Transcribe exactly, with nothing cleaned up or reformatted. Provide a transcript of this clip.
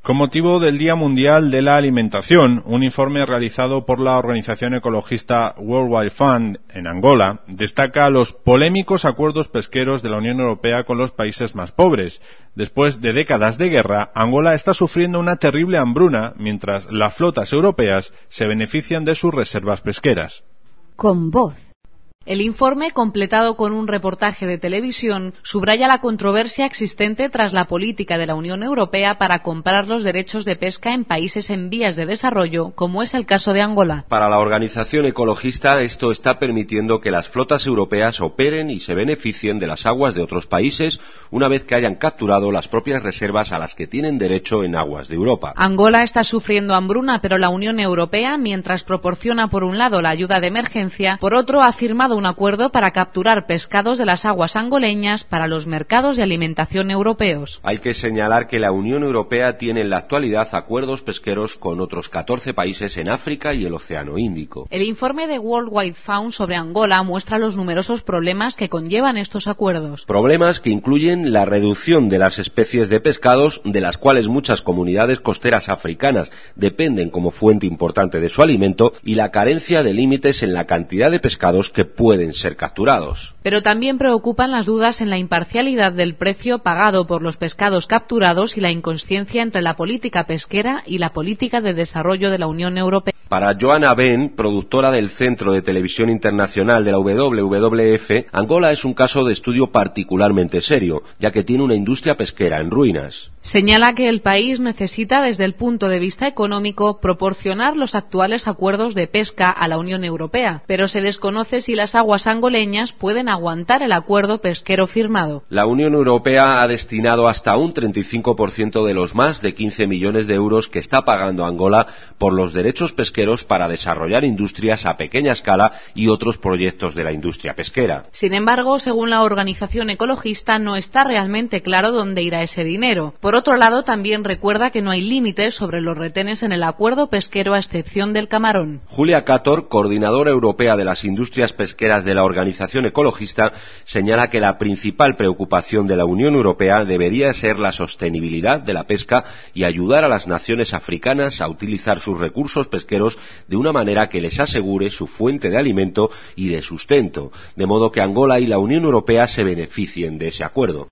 Con motivo del Día Mundial de la Alimentación, un informe realizado por la organización ecologista World Wide Fund en Angola destaca los polémicos acuerdos pesqueros de la Unión Europea con los países más pobres. Después de décadas de guerra, Angola está sufriendo una terrible hambruna, mientras las flotas europeas se benefician de sus reservas pesqueras. Con voz. El informe, completado con un reportaje de televisión, subraya la controversia existente tras la política de la Unión Europea para comprar los derechos de pesca en países en vías de desarrollo, como es el caso de Angola. Para la organización ecologista, esto está permitiendo que las flotas europeas operen y se beneficien de las aguas de otros países una vez que hayan capturado las propias reservas a las que tienen derecho en aguas de Europa. Angola está sufriendo hambruna, pero la Unión Europea, mientras proporciona por un lado la ayuda de emergencia, por otro ha firmado un acuerdo para capturar pescados de las aguas angoleñas para los mercados de alimentación europeos. Hay que señalar que la Unión Europea tiene en la actualidad acuerdos pesqueros con otros catorce países en África y el Océano Índico. El informe de World Wide Fund sobre Angola muestra los numerosos problemas que conllevan estos acuerdos. Problemas que incluyen la reducción de las especies de pescados, de las cuales muchas comunidades costeras africanas dependen como fuente importante de su alimento, y la carencia de límites en la cantidad de pescados que pueden ser capturados. Pero también preocupan las dudas en la imparcialidad del precio pagado por los pescados capturados y la inconsciencia entre la política pesquera y la política de desarrollo de la Unión Europea. Para Joanna Ben, productora del Centro de Televisión Internacional de la W W F, Angola es un caso de estudio particularmente serio, ya que tiene una industria pesquera en ruinas. Señala que el país necesita, desde el punto de vista económico, proporcionar los actuales acuerdos de pesca a la Unión Europea, pero se desconoce si las aguas angoleñas pueden aguantar el acuerdo pesquero firmado. La Unión Europea ha destinado hasta un treinta y cinco por ciento de los más de quince millones de euros que está pagando Angola por los derechos pesqueros para desarrollar industrias a pequeña escala y otros proyectos de la industria pesquera. Sin embargo, según la organización ecologista, no está realmente claro dónde irá ese dinero. Por otro lado, también recuerda que no hay límites sobre los retenes en el acuerdo pesquero a excepción del camarón. Julia Cator, coordinadora europea de las industrias pesqueras de la organización ecologista, señala que la principal preocupación de la Unión Europea debería ser la sostenibilidad de la pesca y ayudar a las naciones africanas a utilizar sus recursos pesqueros de una manera que les asegure su fuente de alimento y de sustento, de modo que Angola y la Unión Europea se beneficien de ese acuerdo.